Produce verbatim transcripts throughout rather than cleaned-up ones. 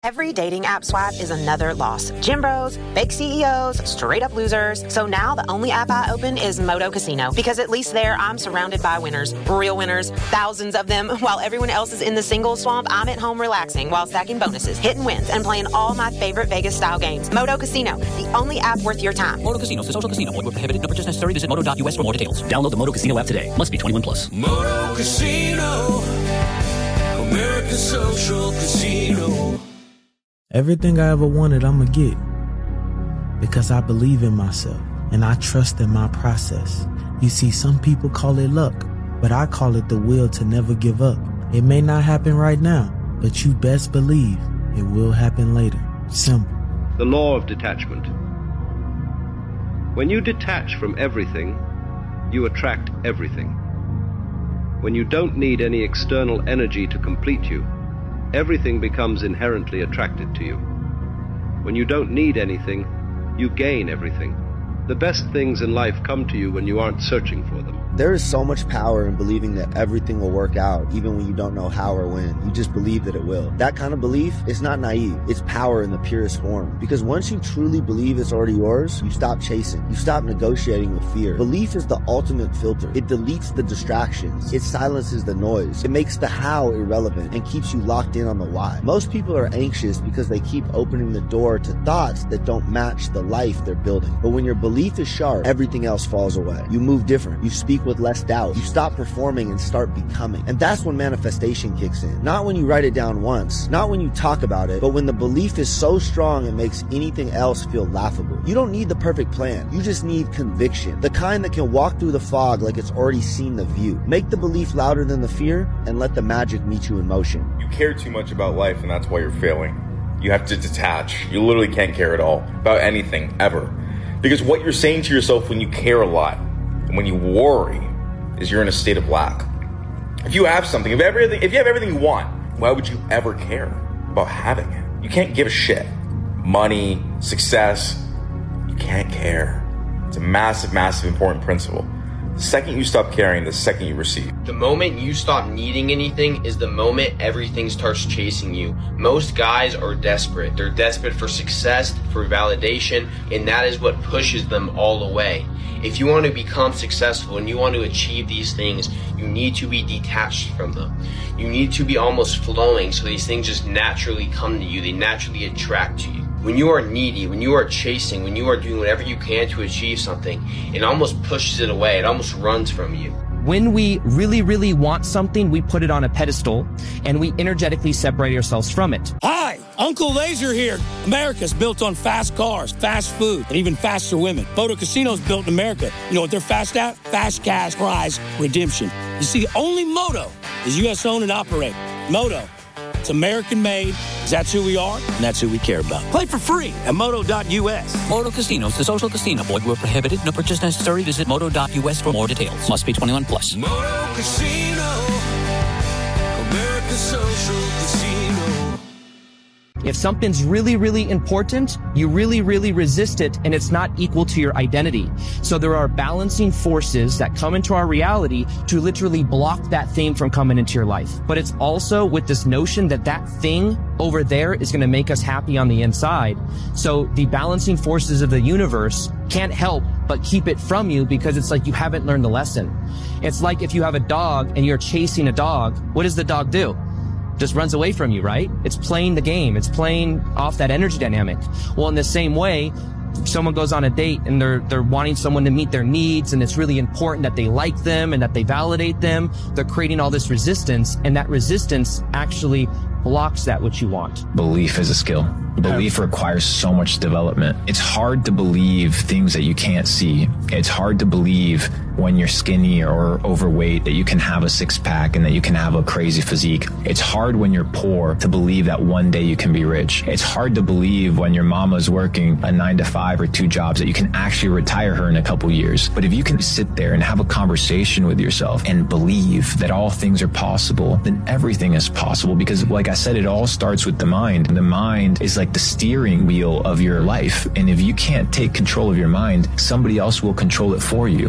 Every dating app swipe is another loss. Gym bros, fake C E Os, straight up losers. So now the only app I open is Moto Casino, because at least there I'm surrounded by winners, real winners, thousands of them. While everyone else is in the single swamp, I'm at home relaxing while stacking bonuses, hitting wins, and playing all my favorite Vegas style games. Moto Casino, the only app worth your time. Moto Casino is a social casino. Void where prohibited. No purchase necessary. Visit moto dot u s for more details. Download the Moto Casino app today. Must be twenty-one plus. Moto Casino, American Social Casino. Everything I ever wanted, I'ma get. Because I believe in myself and I trust in my process. You see, some people call it luck, but I call it the will to never give up. It may not happen right now, but you best believe it will happen later. Simple. The law of detachment. When you detach from everything, you attract everything. When you don't need any external energy to complete you, everything becomes inherently attracted to you. When you don't need anything, you gain everything. The best things in life come to you when you aren't searching for them. There is so much power in believing that everything will work out, even when you don't know how or when. You just believe that it will. That kind of belief is not naive. It's power in the purest form. Because once you truly believe it's already yours, you stop chasing. You stop negotiating with fear. Belief is the ultimate filter. It deletes the distractions. It silences the noise. It makes the how irrelevant and keeps you locked in on the why. Most people are anxious because they keep opening the door to thoughts that don't match the life they're building. But when your belief is sharp, everything else falls away. You move different. You speak with less doubt. You stop performing and start becoming. And that's when manifestation kicks in. Not when you write it down once, not when you talk about it, but when the belief is so strong it makes anything else feel laughable. You don't need the perfect plan. You just need conviction. The kind that can walk through the fog like it's already seen the view. Make the belief louder than the fear and let the magic meet you in motion. You care too much about life and that's why you're failing. You have to detach. You literally can't care at all about anything ever. Because what you're saying to yourself when you care a lot and when you worry is you're in a state of lack. If you have something, if everything, if you have everything you want, why would you ever care about having it? You can't give a shit. Money, success, you can't care. It's a massive, massive important principle. The second you stop caring, the second you receive. The moment you stop needing anything is the moment everything starts chasing you. Most guys are desperate. They're desperate for success, for validation, and that is what pushes them all away. If you want to become successful and you want to achieve these things, you need to be detached from them. You need to be almost flowing so these things just naturally come to you. They naturally attract to you. When you are needy, when you are chasing, when you are doing whatever you can to achieve something, it almost pushes it away. It almost runs from you. When we really, really want something, we put it on a pedestal and we energetically separate ourselves from it. Hi, Uncle Laser here. America's built on fast cars, fast food, and even faster women. Moto Casino's built in America. You know what they're fast at? Fast cash prize redemption. You see, only Moto is U S owned and operated. Moto, it's American made. That's who we are, and that's who we care about. Play for free at moto dot u s. Moto Casino is a social casino. Void where prohibited. No purchase necessary. Visit moto dot u s for more details. Must be twenty-one plus. Moto Casino, American Social Casino. If something's really, really important, you really, really resist it, and it's not equal to your identity. So there are balancing forces that come into our reality to literally block that thing from coming into your life. But it's also with this notion that that thing over there is going to make us happy on the inside. So the balancing forces of the universe can't help but keep it from you because it's like you haven't learned the lesson. It's like if you have a dog and you're chasing a dog, what does the dog do? Just runs away from you, right? It's playing the game. It's playing off that energy dynamic. Well, in the same way, someone goes on a date and they're they're wanting someone to meet their needs, and it's really important that they like them and that they validate them. They're creating all this resistance, and that resistance actually blocks that which you want. Belief is a skill. Belief requires so much development. It's hard to believe things that you can't see. It's hard to believe when you're skinny or overweight that you can have a six pack and that you can have a crazy physique. It's hard when you're poor to believe that one day you can be rich. It's hard to believe when your mama's working a nine to five or two jobs that you can actually retire her in a couple years. But if you can sit there and have a conversation with yourself and believe that all things are possible, then everything is possible. Because like I said, it all starts with the mind. The mind is like the steering wheel of your life. And if you can't take control of your mind, somebody else will control it for you.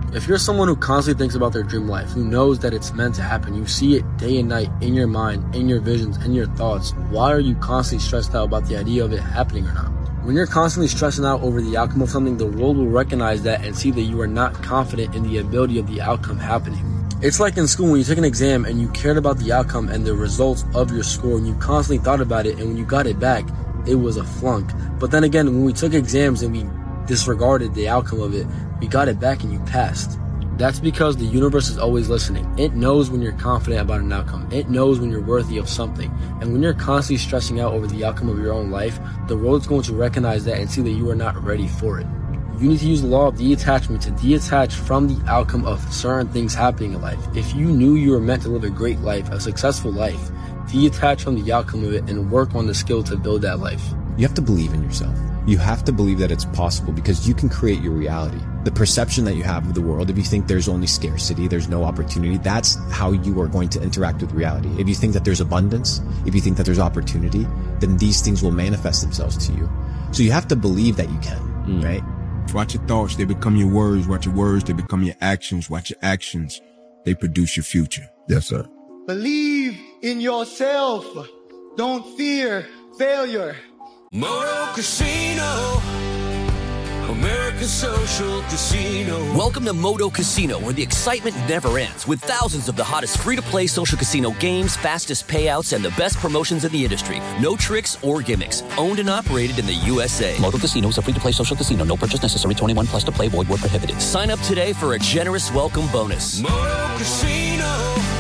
If you're someone who constantly thinks about their dream life, who knows that it's meant to happen, you see it day and night in your mind, in your visions, in your thoughts, why are you constantly stressed out about the idea of it happening or not? When you're constantly stressing out over the outcome of something, the world will recognize that and see that you are not confident in the ability of the outcome happening. It's like in school when you took an exam and you cared about the outcome and the results of your score, and you constantly thought about it, and when you got it back, it was a flunk. But then again, when we took exams and we disregarded the outcome of it, we got it back and you passed. That's because the universe is always listening. It knows when you're confident about an outcome. It knows when you're worthy of something. And when you're constantly stressing out over the outcome of your own life, the world's going to recognize that and see that you are not ready for it. You need to use the law of detachment to detach from the outcome of certain things happening in life. If you knew you were meant to live a great life, a successful life, detach from the outcome of it and work on the skill to build that life. You have to believe in yourself. You have to believe that it's possible because you can create your reality. The perception that you have of the world, if you think there's only scarcity, there's no opportunity, that's how you are going to interact with reality. If you think that there's abundance, if you think that there's opportunity, then these things will manifest themselves to you. So you have to believe that you can, mm. right? Watch your thoughts, they become your words. Watch your words, they become your actions. Watch your actions, they produce your future. Yes, sir. Believe in yourself. Don't fear failure. Moto Casino, American Social Casino. Welcome to Moto Casino, where the excitement never ends, with thousands of the hottest free-to-play social casino games, fastest payouts, and the best promotions in the industry. No tricks or gimmicks. Owned and operated in the U S A. Moto Casino is a free-to-play social casino. No purchase necessary. twenty-one plus to play. Void where prohibited. Sign up today for a generous welcome bonus. Moto Casino,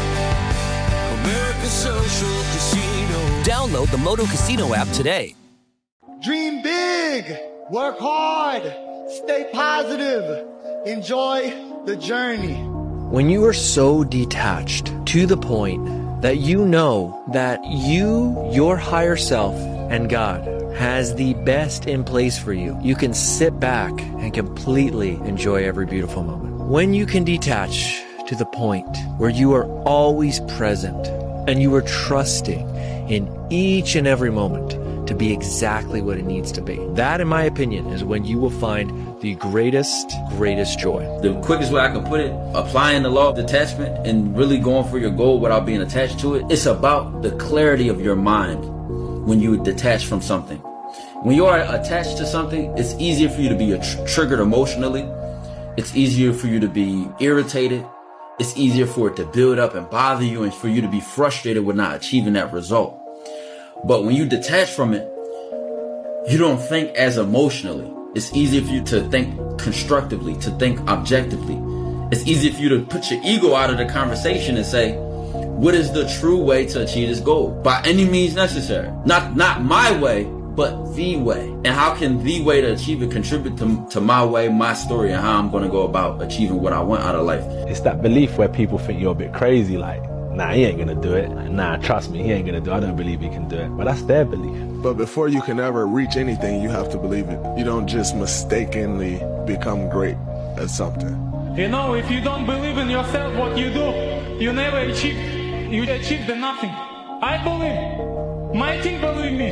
American Social Casino. Download the Moto Casino app today. Dream big, work hard, stay positive, enjoy the journey. When you are so detached to the point that you know that you, your higher self, and God has the best in place for you, you can sit back and completely enjoy every beautiful moment. When you can detach to the point where you are always present and you are trusting in each and every moment to be exactly what it needs to be. That, in my opinion, is when you will find the greatest, greatest joy. The quickest way I can put it, applying the law of detachment and really going for your goal without being attached to it, it's about the clarity of your mind when you detach from something. When you are attached to something, it's easier for you to be tr- triggered emotionally. It's easier for you to be irritated. It's easier for it to build up and bother you and for you to be frustrated with not achieving that result. But when you detach from it, you don't think as emotionally. It's easier for you to think constructively, to think objectively. It's easier for you to put your ego out of the conversation and say, what is the true way to achieve this goal? By any means necessary. Not not my way, but the way. And how can the way to achieve it contribute to, to my way, my story, and how I'm going to go about achieving what I want out of life? It's that belief where people think you're a bit crazy, like, nah, he ain't gonna do it. Nah, trust me, he ain't gonna do it. I don't believe he can do it. But that's their belief. But before you can ever reach anything, you have to believe it. You don't just mistakenly become great at something. You know, if you don't believe in yourself, what you do, you never achieve. You achieve the nothing. I believe. My team believe me.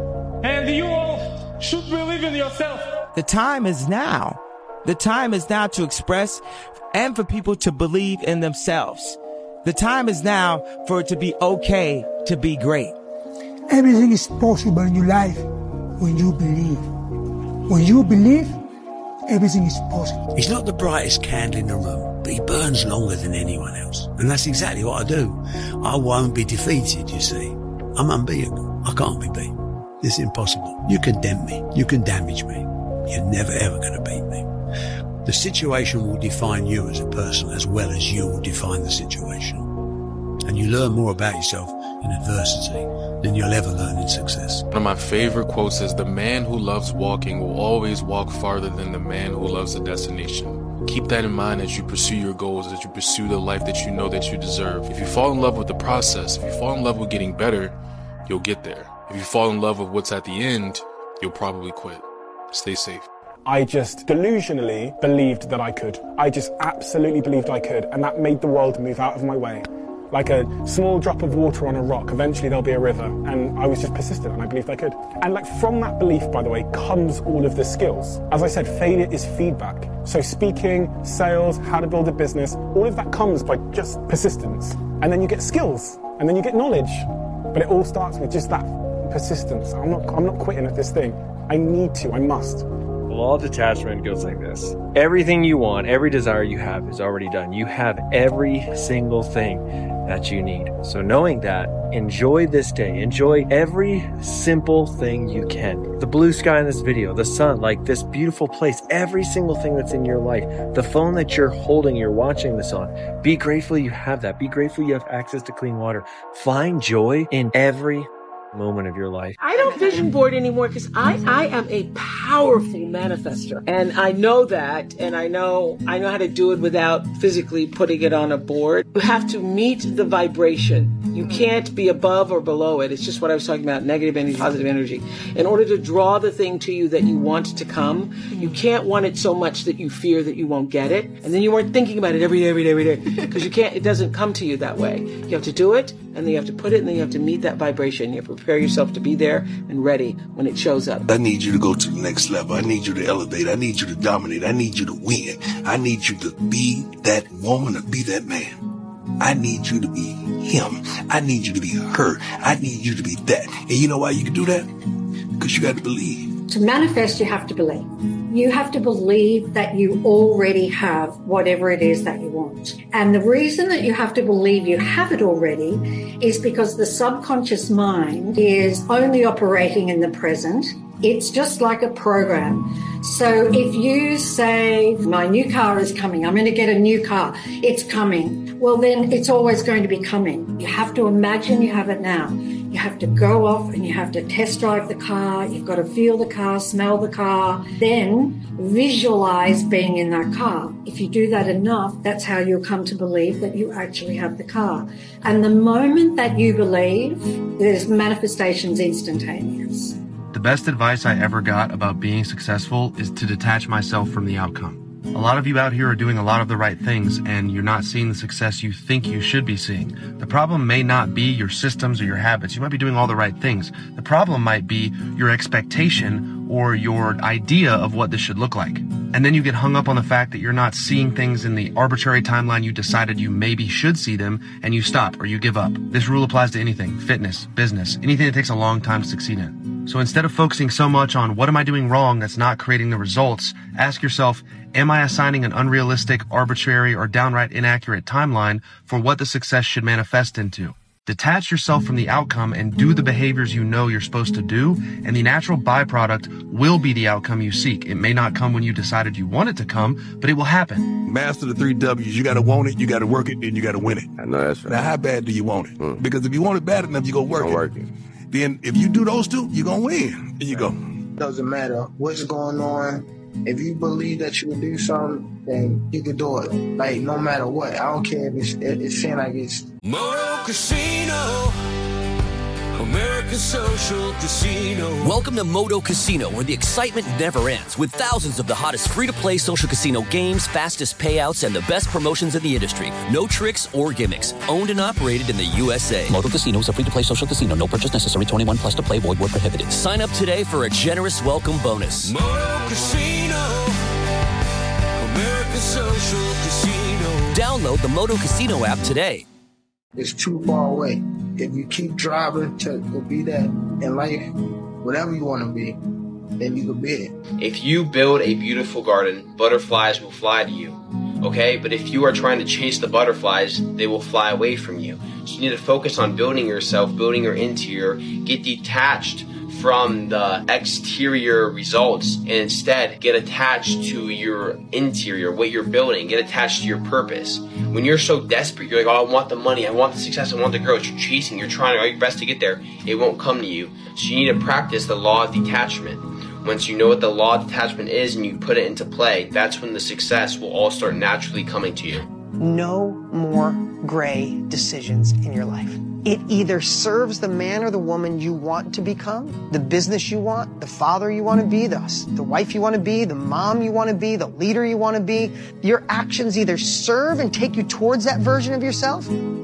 And you all should believe in yourself. The time is now. The time is now to express and for people to believe in themselves. The time is now for it to be okay to be great. Everything is possible in your life when you believe. When you believe, everything is possible. He's not the brightest candle in the room, but he burns longer than anyone else. And that's exactly what I do. I won't be defeated, you see. I'm unbeatable. I can't be beaten. It's impossible. You condemn me. You can damage me. You're never ever going to beat me. The situation will define you as a person as well as you will define the situation. And you learn more about yourself in adversity than you'll ever learn in success. One of my favorite quotes is, the man who loves walking will always walk farther than the man who loves the destination. Keep that in mind as you pursue your goals, as you pursue the life that you know that you deserve. If you fall in love with the process, if you fall in love with getting better, you'll get there. If you fall in love with what's at the end, you'll probably quit. Stay safe. I just delusionally believed that I could. I just absolutely believed I could, and that made the world move out of my way. Like a small drop of water on a rock, eventually there'll be a river. And I was just persistent and I believed I could. And like from that belief, by the way, comes all of the skills. As I said, failure is feedback. So speaking, sales, how to build a business, all of that comes by just persistence. And then you get skills, and then you get knowledge. But it all starts with just that persistence. I'm not, I'm not quitting at this thing. I need to, I must. The law of detachment goes like this. Everything you want, every desire you have is already done. You have every single thing that you need. So knowing that, enjoy this day. Enjoy every simple thing you can. The blue sky in this video, the sun, like this beautiful place, every single thing that's in your life, the phone that you're holding, you're watching this on. Be grateful you have that. Be grateful you have access to clean water. Find joy in every moment of your life. I don't vision board anymore because I, I am a powerful manifester. And I know that, and I know I know how to do it without physically putting it on a board. You have to meet the vibration. You can't be above or below it. It's just what I was talking about, negative energy, positive energy. In order to draw the thing to you that you want to come, you can't want it so much that you fear that you won't get it. And then you weren't thinking about it every day, every day, every day. Because you can't, it doesn't come to you that way. You have to do it, and then you have to put it, and then you have to meet that vibration. You have to prepare yourself to be there and ready when it shows up. I need you to go to the next level. I need you to elevate. I need you to dominate. I need you to win. I need you to be that woman or be that man. I need you to be him. I need you to be her. I need you to be that. And you know why you can do that? Because you got to believe. To manifest, you have to believe. You have to believe that you already have whatever it is that you want. And the reason that you have to believe you have it already is because the subconscious mind is only operating in the present. It's just like a program. So if you say, my new car is coming, I'm going to get a new car, it's coming, well, then it's always going to be coming. You have to imagine you have it now. You have to go off and you have to test drive the car. You've got to feel the car, smell the car, then visualize being in that car. If you do that enough, that's how you'll come to believe that you actually have the car. And the moment that you believe, there's manifestations instantaneous. The best advice I ever got about being successful is to detach myself from the outcome. A lot of you out here are doing a lot of the right things, and you're not seeing the success you think you should be seeing. The problem may not be your systems or your habits. You might be doing all the right things. The problem might be your expectation or your idea of what this should look like. And then you get hung up on the fact that you're not seeing things in the arbitrary timeline you decided you maybe should see them, and you stop or you give up. This rule applies to anything: fitness, business, anything that takes a long time to succeed in. So instead of focusing so much on what am I doing wrong that's not creating the results, ask yourself, am I assigning an unrealistic, arbitrary, or downright inaccurate timeline for what the success should manifest into? Detach yourself from the outcome and do the behaviors you know you're supposed to do, and the natural byproduct will be the outcome you seek. It may not come when you decided you want it to come, but it will happen. Master the three W's. You got to want it, you got to work it, and you got to win it. I know that's right. Now, how bad do you want it? Mm. Because if you want it bad enough, you go work I'm it. working. Then if you do those two, you're going to win. There you go. Doesn't matter what's going on. If you believe that you can do something, then you can do it. Like, no matter what. I don't care if it's, it seems like it's... Moto Casino, America's social casino. Welcome to Moto Casino, where the excitement never ends, with thousands of the hottest free-to-play social casino games, fastest payouts, and the best promotions in the industry. No tricks or gimmicks. Owned and operated in the U S A. Moto Casino is a free-to-play social casino. No purchase necessary. twenty-one plus to play. Void where prohibited. Sign up today for a generous welcome bonus. Moto Casino, America's social casino. Download the Moto Casino app today. It's too far away. If you keep driving to, to be that in life, whatever you want to be, then you can be it. If you build a beautiful garden, butterflies will fly to you, okay? But if you are trying to chase the butterflies, they will fly away from you. So you need to focus on building yourself, building your interior, get detached from the exterior results, and instead get attached to your interior, what you're building, get attached to your purpose. When you're so desperate, you're like, oh, I want the money, I want the success, I want the growth, you're chasing, you're trying all your best to get there, it won't come to you. So you need to practice the law of detachment. Once you know what the law of detachment is and you put it into play, that's when the success will all start naturally coming to you. No more gray decisions in your life. It either serves the man or the woman you want to become, the business you want, the father you want to be, the, the wife you want to be, the mom you want to be, the leader you want to be. Your actions either serve and take you towards that version of yourself,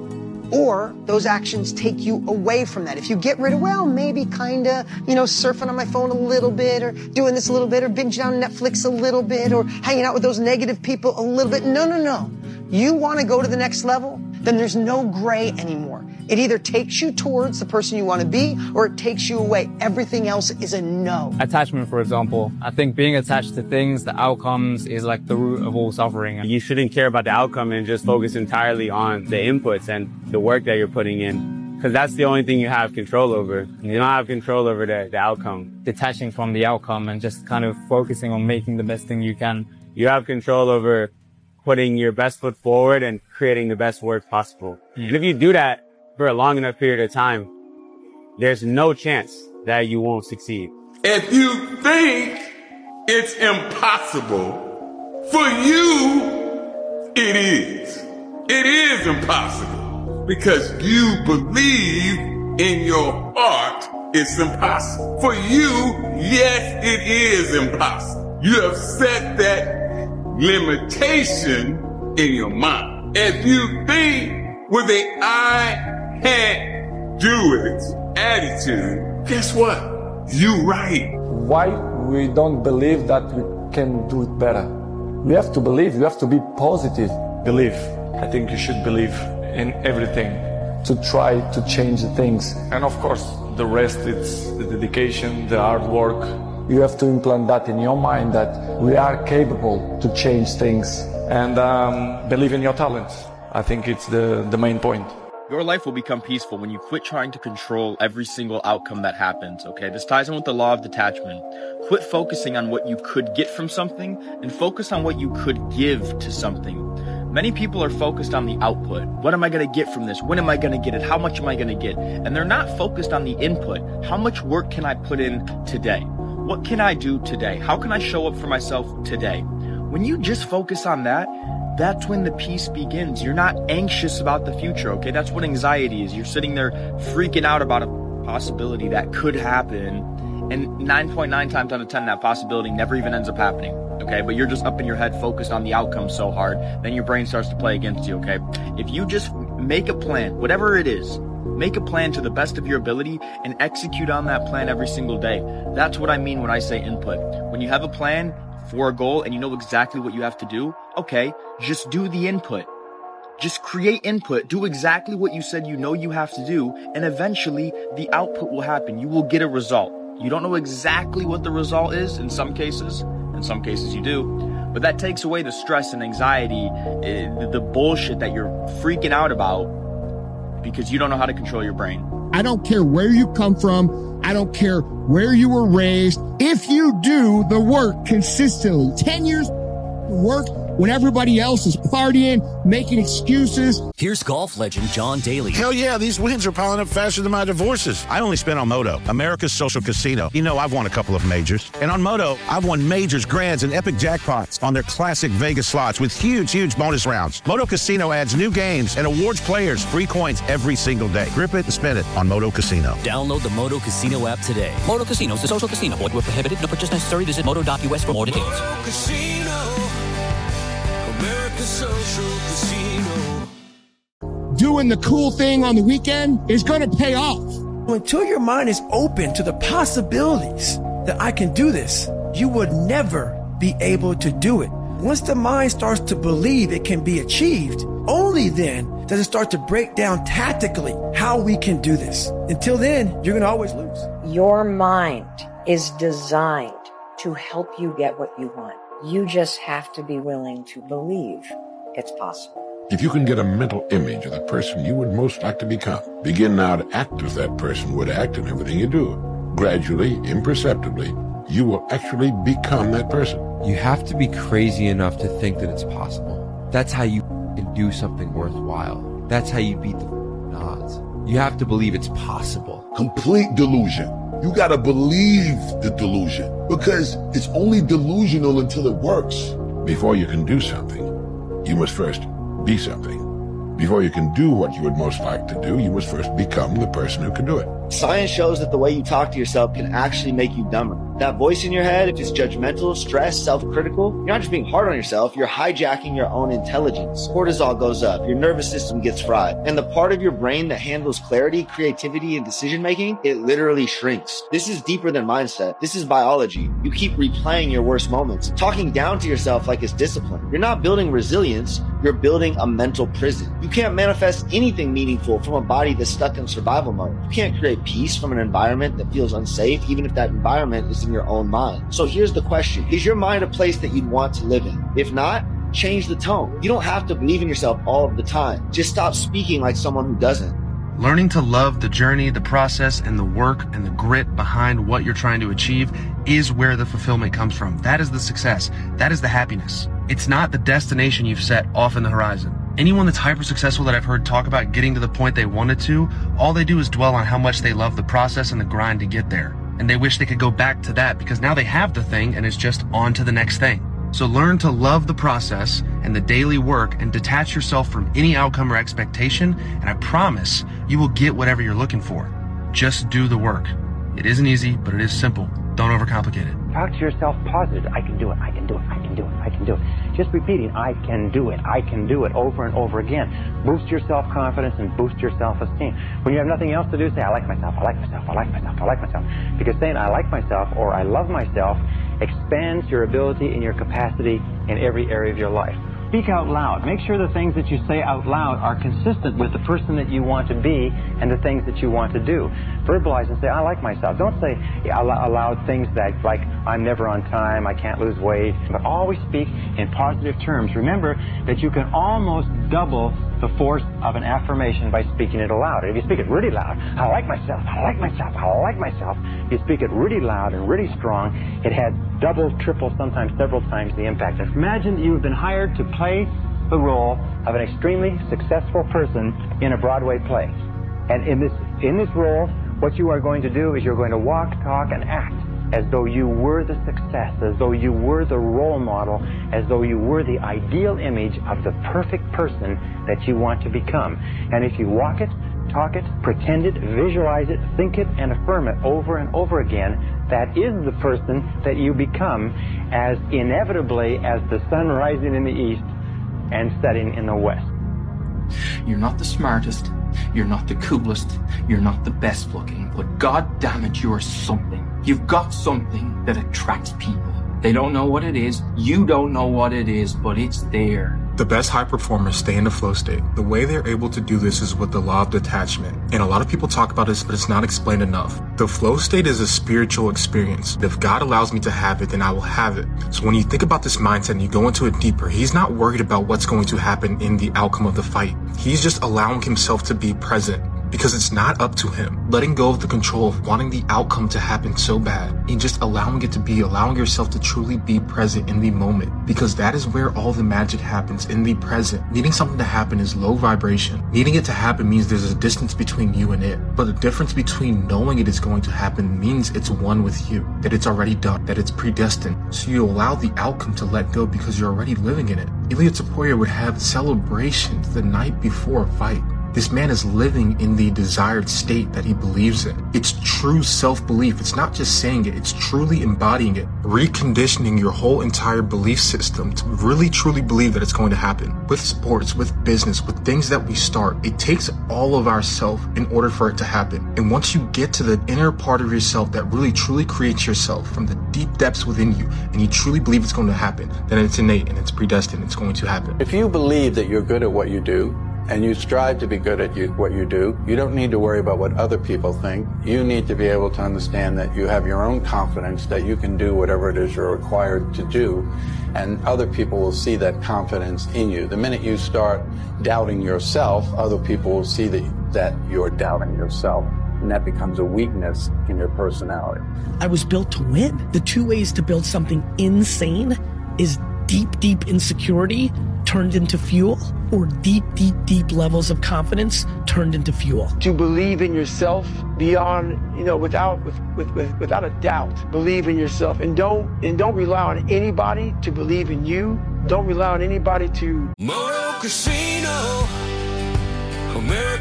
or those actions take you away from that. If you get rid of, well, maybe kinda, you know, surfing on my phone a little bit, or doing this a little bit, or binging on Netflix a little bit, or hanging out with those negative people a little bit. No, no, no. You want to go to the next level? Then there's no gray anymore. It either takes you towards the person you want to be, or it takes you away. Everything else is a no. Attachment, for example. I think being attached to things, the outcomes, is like the root of all suffering. You shouldn't care about the outcome and just focus entirely on the inputs and the work that you're putting in. Because that's the only thing you have control over. You don't have control over the, the outcome. Detaching from the outcome and just kind of focusing on making the best thing you can. You have control over putting your best foot forward and creating the best work possible. Mm. And if you do that for a long enough period of time, there's no chance that you won't succeed. If you think it's impossible, for you, it is. It is impossible because you believe in your heart it's impossible. For you, yes, it is impossible. You have set that limitation in your mind. If you think with a I can't do it attitude, guess what? You right. Why we don't believe that we can do it better? We have to believe, you have to be positive. Believe. I think you should believe in everything. To try to change the things. And of course, the rest, it's the dedication, the hard work. You have to implant that in your mind that we are capable to change things. And um, believe in your talents. I think it's the, the main point. Your life will become peaceful when you quit trying to control every single outcome that happens, okay? This ties in with the law of detachment. Quit focusing on what you could get from something and focus on what you could give to something. Many people are focused on the output. What am I going to get from this? When am I going to get it? How much am I going to get? And they're not focused on the input. How much work can I put in today? What can I do today? How can I show up for myself today? When you just focus on that, that's when the peace begins. You're not anxious about the future, okay? That's what anxiety is. You're sitting there freaking out about a possibility that could happen, and nine point nine times out of ten, that possibility never even ends up happening, okay? But you're just up in your head focused on the outcome so hard, then your brain starts to play against you, okay? If you just make a plan, whatever it is, make a plan to the best of your ability and execute on that plan every single day. That's what I mean when I say input. When you have a plan for a goal and you know exactly what you have to do, okay, just do the input. Just create input, do exactly what you said you know you have to do, and eventually the output will happen. You will get a result. You don't know exactly what the result is in some cases, in some cases you do, but that takes away the stress and anxiety, the bullshit that you're freaking out about because you don't know how to control your brain. I don't care where you come from. I don't care where you were raised. If you do the work consistently, ten years work when everybody else is partying, making excuses. Here's golf legend John Daly. Hell yeah, these wins are piling up faster than my divorces. I only spent on Moto, America's social casino. You know, I've won a couple of majors. And on Moto, I've won majors, grands, and epic jackpots on their classic Vegas slots with huge, huge bonus rounds. Moto Casino adds new games and awards players free coins every single day. Grip it and spend it on Moto Casino. Download the Moto Casino app today. Moto Casino is a social casino. Void where prohibited. No purchase necessary. Visit moto dot U S for more details. Moto Casino. America's social casino. Doing the cool thing on the weekend is going to pay off. Until your mind is open to the possibilities that I can do this, you would never be able to do it. Once the mind starts to believe it can be achieved, only then does it start to break down tactically how we can do this. Until then, you're going to always lose. Your mind is designed to help you get what you want. You just have to be willing to believe it's possible. If you can get a mental image of the person you would most like to become, begin now to act as that person would act in everything you do. Gradually, imperceptibly, you will actually become that person. You have to be crazy enough to think that it's possible. That's how you can do something worthwhile. That's how you beat the odds. You have to believe it's possible. Complete delusion. You gotta believe the delusion, because it's only delusional until it works. Before you can do something, you must first be something. Before you can do what you would most like to do, you must first become the person who can do it. Science shows that the way you talk to yourself can actually make you dumber. That voice in your head, if it's judgmental, stressed, self-critical, you're not just being hard on yourself, you're hijacking your own intelligence. Cortisol goes up, your nervous system gets fried, and the part of your brain that handles clarity, creativity, and decision-making, it literally shrinks. This is deeper than mindset. This is biology. You keep replaying your worst moments, talking down to yourself like it's discipline. You're not building resilience, you're building a mental prison. You can't manifest anything meaningful from a body that's stuck in survival mode. You can't create peace from an environment that feels unsafe, even if that environment is in your own mind. So here's the question. Is your mind a place that you'd want to live in? If not, change the tone. You don't have to believe in yourself all of the time. Just stop speaking like someone who doesn't. Learning to love the journey, the process, and the work and the grit behind what you're trying to achieve is where the fulfillment comes from. That is the success. That is the happiness. It's not the destination you've set off in the horizon. Anyone that's hyper successful that I've heard talk about getting to the point they wanted to, all they do is dwell on how much they love the process and the grind to get there. And they wish they could go back to that because now they have the thing and it's just on to the next thing. So learn to love the process and the daily work and detach yourself from any outcome or expectation, and I promise you will get whatever you're looking for. Just do the work. It isn't easy, but it is simple. Don't overcomplicate it. Talk to yourself positive. I can do it. I can do it. I can do it. I can do it. Just repeating, I can do it. I can do it over and over again. Boost your self-confidence and boost your self-esteem. When you have nothing else to do, say, I like myself. I like myself. I like myself. I like myself. Because saying I like myself or I love myself expands your ability and your capacity in every area of your life. Speak out loud. Make sure the things that you say out loud are consistent with the person that you want to be and the things that you want to do. Verbalize and say, I like myself. Don't say aloud things that, like, I'm never on time, I can't lose weight, but always speak in positive terms. Remember that you can almost double the force of an affirmation by speaking it aloud. If you speak it really loud, I like myself, I like myself, I like myself. You speak it really loud and really strong, it has double, triple, sometimes several times the impact. And imagine that you have been hired to play the role of an extremely successful person in a Broadway play. And in this, in this role, what you are going to do is you're going to walk, talk, and act as though you were the success, as though you were the role model, as though you were the ideal image of the perfect person that you want to become. And if you walk it, talk it, pretend it, visualize it, think it, and affirm it over and over again, that is the person that you become as inevitably as the sun rising in the east and setting in the west. You're not the smartest, you're not the coolest, you're not the best looking, but god damn it, you're something. You've got something that attracts people. They don't know what it is, you don't know what it is, but it's there. The best high performers stay in the flow state. The way they're able to do this is with the law of detachment. And a lot of people talk about this, but it's not explained enough. The flow state is a spiritual experience. If God allows me to have it, then I will have it. So when you think about this mindset and you go into it deeper, he's not worried about what's going to happen in the outcome of the fight. He's just allowing himself to be present. Because it's not up to him. Letting go of the control of wanting the outcome to happen so bad and just allowing it to be, allowing yourself to truly be present in the moment. Because that is where all the magic happens, in the present. Needing something to happen is low vibration. Needing it to happen means there's a distance between you and it. But the difference between knowing it is going to happen means it's one with you. That it's already done. That it's predestined. So you allow the outcome to let go because you're already living in it. Ilia Topuria would have celebrations the night before a fight. This man is living in the desired state that he believes in. It's true self-belief. It's not just saying it, it's truly embodying it. Reconditioning your whole entire belief system to really truly believe that it's going to happen. With sports, with business, with things that we start, it takes all of ourself in order for it to happen. And once you get to the inner part of yourself that really truly creates yourself from the deep depths within you, and you truly believe it's going to happen, then it's innate and it's predestined. It's going to happen. If you believe that you're good at what you do, and you strive to be good at you, what you do, you don't need to worry about what other people think. You need to be able to understand that you have your own confidence that you can do whatever it is you're required to do, and other people will see that confidence in you. The minute you start doubting yourself, other people will see that, that you're doubting yourself, and that becomes a weakness in your personality. I was built to win. The two ways to build something insane is deep, deep insecurity turned into fuel, or deep, deep, deep levels of confidence turned into fuel. To believe in yourself beyond, you know, without with, with, with, without a doubt. Believe in yourself, and don't and don't rely on anybody to believe in you. Don't rely on anybody to. Moto Casino, America.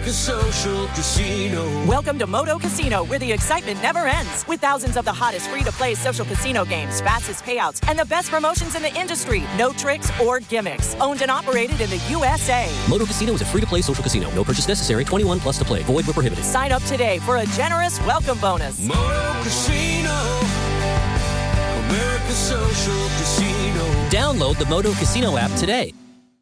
America's Social Casino. Welcome to Moto Casino, where the excitement never ends. With thousands of the hottest free-to-play social casino games, fastest payouts, and the best promotions in the industry. No tricks or gimmicks. Owned and operated in the U S A. Moto Casino is a free-to-play social casino. No purchase necessary. twenty-one plus to play. Void where prohibited. Sign up today for a generous welcome bonus. Moto Casino. America's Social Casino. Download the Moto Casino app today.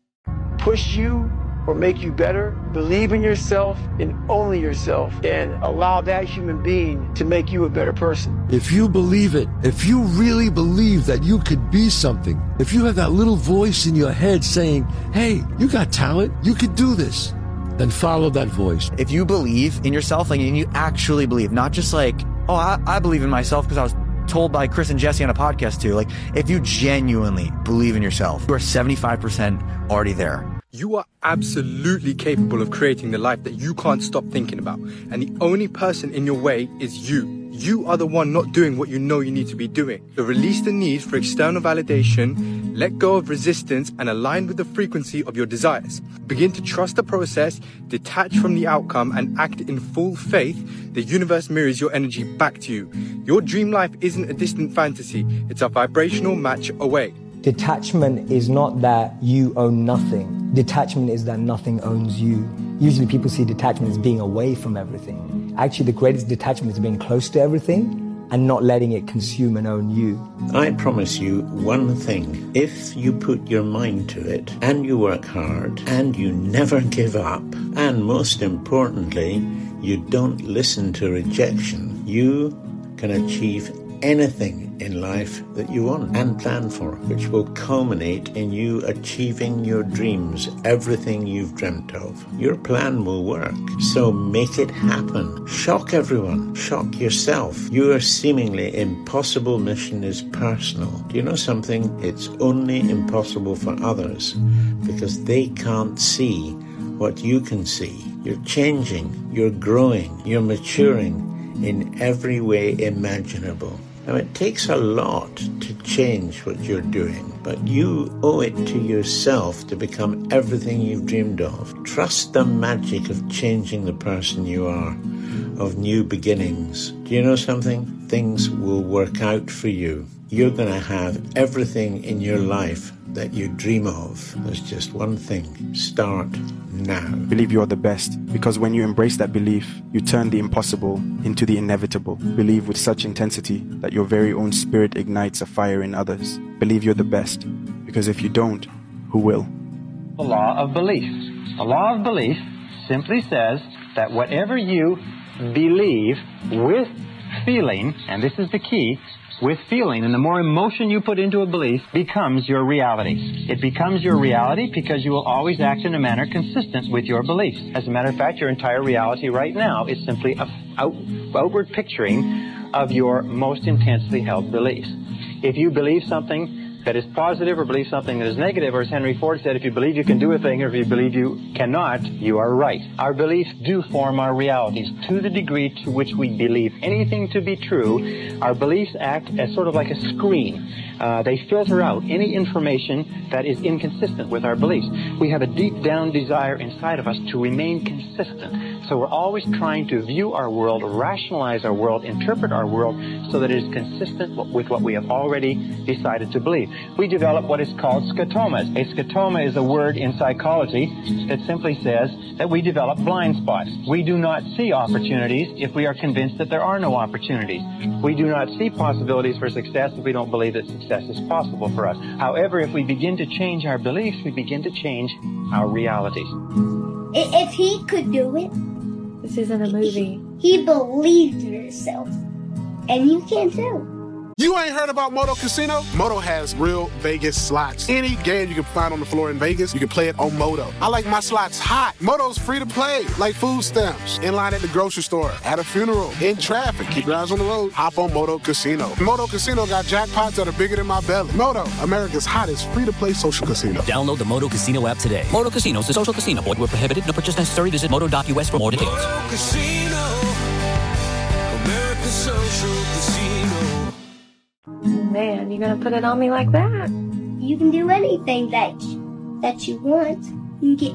Push you or make you better. Believe in yourself and only yourself, and allow that human being to make you a better person. If you believe it, if you really believe that you could be something, if you have that little voice in your head saying, hey, you got talent, you could do this, then follow that voice. If you believe in yourself, like, and you actually believe, not just like, oh, I, I believe in myself because I was told by Chris and Jesse on a podcast too. Like, if you genuinely believe in yourself, you are seventy-five percent already there. You are absolutely capable of creating the life that you can't stop thinking about. And the only person in your way is you. You are the one not doing what you know you need to be doing. So release the need for external validation, let go of resistance, and align with the frequency of your desires. Begin to trust the process, detach from the outcome, and act in full faith. The universe mirrors your energy back to you. Your dream life isn't a distant fantasy. It's a vibrational match away. Detachment is not that you own nothing. Detachment is that nothing owns you. Usually people see detachment as being away from everything. Actually, the greatest detachment is being close to everything and not letting it consume and own you. I promise you one thing. If you put your mind to it, and you work hard, and you never give up, and most importantly, you don't listen to rejection, you can achieve anything in life that you want and plan for, which will culminate in you achieving your dreams, everything you've dreamt of. Your plan will work, so make it happen. Shock everyone, shock yourself. Your seemingly impossible mission is personal. Do you know something? It's only impossible for others because they can't see what you can see. You're changing, you're growing, you're maturing in every way imaginable. Now, it takes a lot to change what you're doing, but you owe it to yourself to become everything you've dreamed of. Trust the magic of changing the person you are, of new beginnings. Do you know something? Things will work out for you. You're going to have everything in your life that you dream of. There's just one thing. Start now. Believe you are the best, because when you embrace that belief, you turn the impossible into the inevitable. Believe with such intensity that your very own spirit ignites a fire in others. Believe you're the best, because if you don't, who will? The law of belief. The law of belief simply says that whatever you believe with feeling, and this is the key, with feeling, and the more emotion you put into a belief, becomes your reality. It becomes your reality because you will always act in a manner consistent with your beliefs. As a matter of fact, your entire reality right now is simply a out, outward picturing of your most intensely held beliefs. If you believe something that is positive or believe something that is negative, or as Henry Ford said, if you believe you can do a thing or if you believe you cannot, you are right. Our beliefs do form our realities. To the degree to which we believe anything to be true, our beliefs act as sort of like a screen. Uh, they filter out any information that is inconsistent with our beliefs. We have a deep down desire inside of us to remain consistent. So we're always trying to view our world, rationalize our world, interpret our world so that it is consistent with what we have already decided to believe. We develop what is called scotomas. A scotoma is a word in psychology that simply says that we develop blind spots. We do not see opportunities if we are convinced that there are no opportunities. We do not see possibilities for success if we don't believe that success is possible for us. However, if we begin to change our beliefs, we begin to change our realities. If he could do it, this isn't a movie. He, he believed in himself, and you can too. You ain't heard about Moto Casino? Moto has real Vegas slots. Any game you can find on the floor in Vegas, you can play it on Moto. I like my slots hot. Moto's free to play, like food stamps. In line at the grocery store, at a funeral, in traffic. Keep your eyes on the road. Hop on Moto Casino. Moto Casino got jackpots that are bigger than my belly. Moto, America's hottest free-to-play social casino. Download the Moto Casino app today. Moto Casino is a social casino. Void where prohibited. No purchase necessary. Visit moto dot U S for more details. Moto Casino, America's Social Casino. Man, you're gonna put it on me like that? You can do anything that that you want. You can get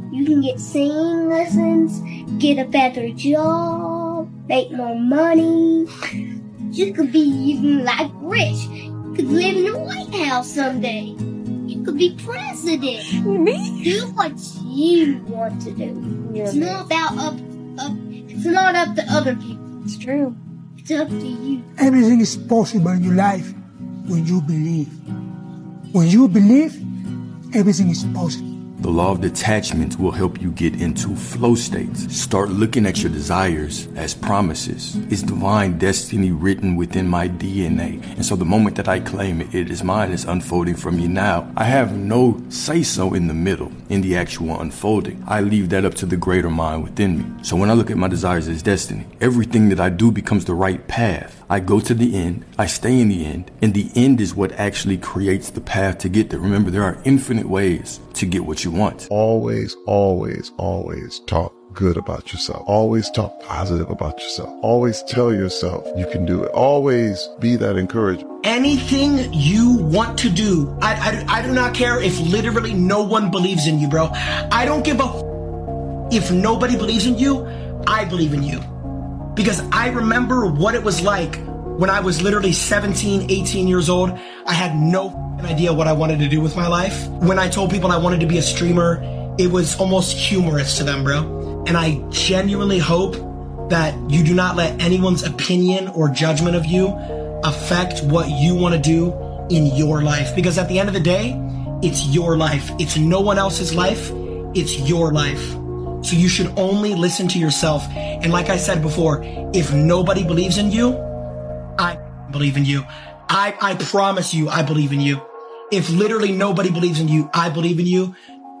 You can get singing lessons, get a better job, make more money. You could be even like rich. You could live in the White House someday. You could be president. Me? Do what you want to do. You're it's me. not about up, up. It's not up to other people. It's true. It's up to you. Everything is possible in your life when you believe. When you believe, everything is possible. The law of detachment will help you get into flow states. Start looking at your desires as promises. It's divine destiny written within my D N A. And so the moment that I claim it, it is mine, it's unfolding for me now. I have no say-so in the middle, in the actual unfolding. I leave that up to the greater mind within me. So when I look at my desires as destiny, everything that I do becomes the right path. I go to the end, I stay in the end, and the end is what actually creates the path to get there. Remember, there are infinite ways to get what you want. Always, always, always talk good about yourself. Always talk positive about yourself. Always tell yourself you can do it. Always be that encourager. Anything you want to do, I, I, I do not care if literally no one believes in you, bro. I don't give a f- if nobody believes in you. I believe in you. Because I remember what it was like when I was literally seventeen, eighteen years old. I had no idea what I wanted to do with my life. When I told people I wanted to be a streamer, it was almost humorous to them, bro. And I genuinely hope that you do not let anyone's opinion or judgment of you affect what you want to do in your life. Because at the end of the day, it's your life. It's no one else's life. It's your life. So you should only listen to yourself. And like I said before, if nobody believes in you, I believe in you. I, I promise you, I believe in you. If literally nobody believes in you, I believe in you.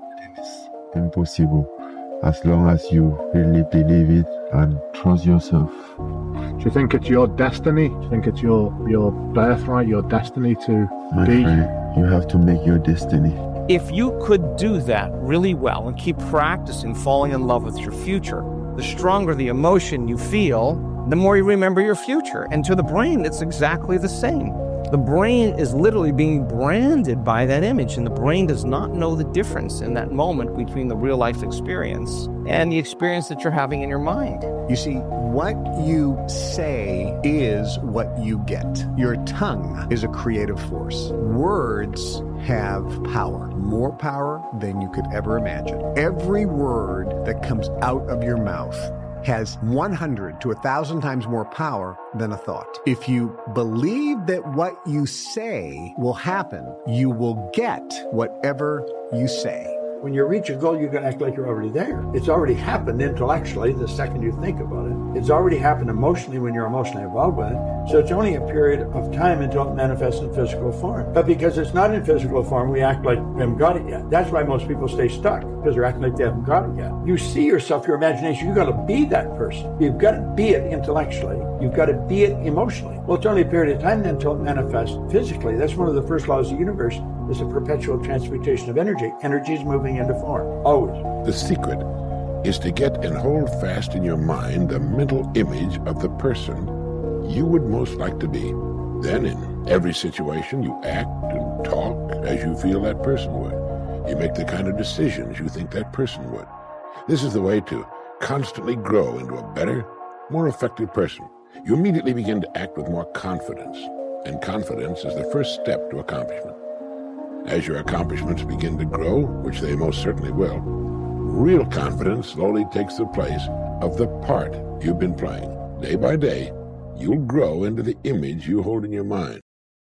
Impossible. As long as you really believe it and trust yourself. Do you think it's your destiny? Do you think it's your, your birthright, your destiny to My be? friend, you have to make your destiny. If you could do that really well and keep practicing falling in love with your future, the stronger the emotion you feel, the more you remember your future. And to the brain, it's exactly the same. The brain is literally being branded by that image, and the brain does not know the difference in that moment between the real life experience and the experience that you're having in your mind. You see, what you say is what you get. Your tongue is a creative force. Words have power, more power than you could ever imagine. Every word that comes out of your mouth has one hundred to one thousand times more power than a thought. If you believe that what you say will happen, you will get whatever you say. When you reach a goal, you're going to act like you're already there. It's already happened intellectually the second you think about it. It's already happened emotionally when you're emotionally involved with it. So it's only a period of time until it manifests in physical form. But because it's not in physical form, we act like we haven't got it yet. That's why most people stay stuck, because they're acting like they haven't got it yet. You see yourself, your imagination, you've got to be that person. You've got to be it intellectually. You've got to be it emotionally. Well, it's only a period of time then until it manifests physically. That's one of the first laws of the universe. Is a perpetual transmutation of energy. Energy is moving into form, always. The secret is to get and hold fast in your mind the mental image of the person you would most like to be. Then in every situation you act and talk as you feel that person would. You make the kind of decisions you think that person would. This is the way to constantly grow into a better, more effective person. You immediately begin to act with more confidence, and confidence is the first step to accomplishment. As your accomplishments begin to grow, which they most certainly will, real confidence slowly takes the place of the part you've been playing. Day by day, you'll grow into the image you hold in your mind.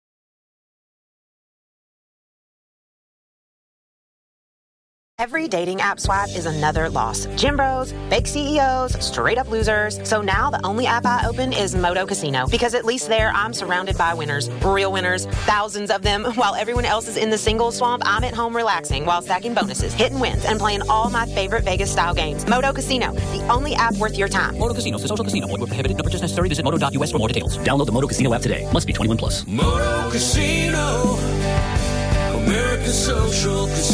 Every dating app swipe is another loss. Gym bros, fake C E Os, straight up losers. So now the only app I open is Moto Casino, because at least there I'm surrounded by winners, real winners, thousands of them. While everyone else is in the single swamp, I'm at home relaxing while stacking bonuses, hitting wins, and playing all my favorite Vegas style games. Moto Casino, the only app worth your time. Moto Casino, the social casino. Void where prohibited. No purchase necessary. Visit moto dot U S for more details. Download the Moto Casino app today. Must be twenty-one plus. Moto Casino, American Social Casino.